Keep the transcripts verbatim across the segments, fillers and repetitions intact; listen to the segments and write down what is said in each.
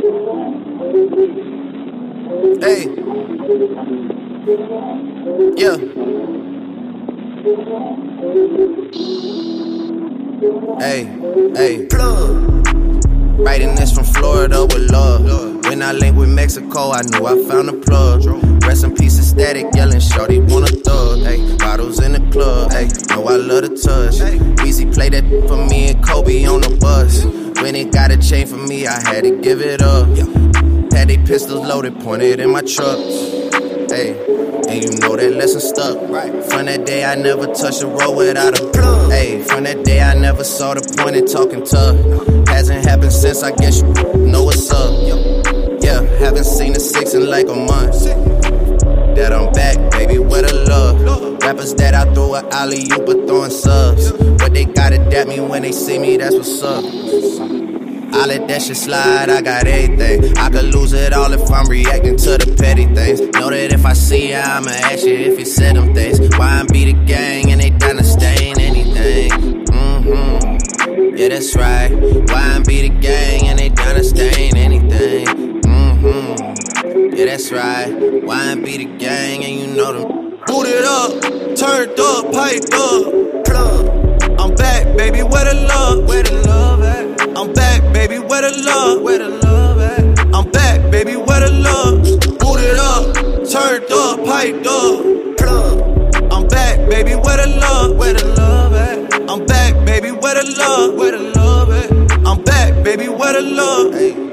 Hey. Yeah. Hey, hey. Plug. Writing this from Florida with love. When I linked with Mexico, I knew I found a plug. Rest in peace, Static, yelling, shorty want a thug. Ay, bottles in the club, ay, know I love the touch. Weezy played that for me and Kobe on the bus. When it got a chain for me, I had to give it up. Had they pistols loaded, pointed in my trucks. Hey, and you know that lesson stuck. From that day, I never touched a road without a plug. Hey, from that day, I never saw the point in talking tough. Hasn't happened since, I guess you know what's up. Yeah, haven't seen a six in like a month. That I'm back, baby, where the love? Rappers that I throw a alley-oop but throwing subs. But they gotta adapt me when they see me, that's what's up. I let that shit slide, I got everything. I could lose it all if I'm reacting to the petty things. Know that if I see ya, I'ma ask you if you said them things. Why I be the gang and they down to stain anything? Mm-hmm, yeah, that's right. Why I be the gang and they down to stain anything? Mm-hmm, yeah, that's right. Why I be the gang and you know them. Booted up, turned up, piped up, plug. I'm back, baby, where the love? Where the love at? I'm back, baby, where the love? Where the love at? I'm back, baby, where the love? Booted up, turned up, piped up, plug. I'm back, baby, where the love? Where the love at? I'm back, baby, where the love? Where the love at? I'm back, baby, where the love? Hey.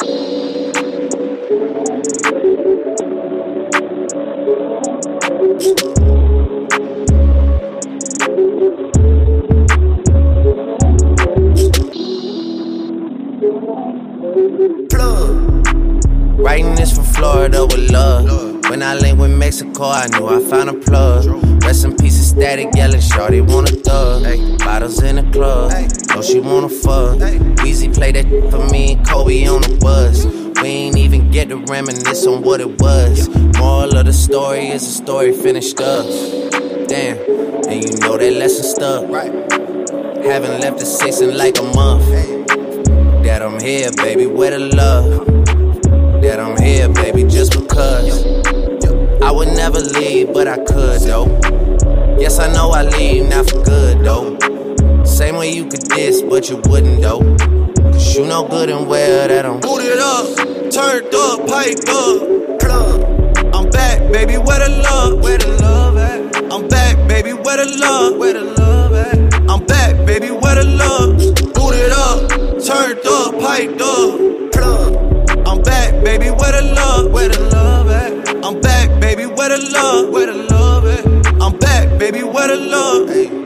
Writing this from Florida with love. When I linked with Mexico, I knew I found a plug. Rest in peace, Static, yelling, shorty want a thug. Ay, bottles in the club, know she wanna fuck. Weezy played that for me and Kobe on the bus. We ain't even get to reminisce on what it was. Moral of the story is the story finished up. Damn, and you know that lesson stuck. Haven't left the six in like a month. That I'm here, baby, where the love? That I'm here, baby, just because. I would never leave, but I could, though. Yes, I know I leave, not for good, though. Same way you could diss, but you wouldn't, though. Cause you know good and well that I'm booted up, turned up, piped up, plug. I'm back, baby, where the love? Where the love at? I'm back, baby, where the love? Where the love at? I'm back, baby, where the love? Booted up, turned up, piped up, plug. I'm back, baby, where the love? Where the love at? I'm back, baby, where the love? Where the love at? I'm back, baby, where the love? Hey.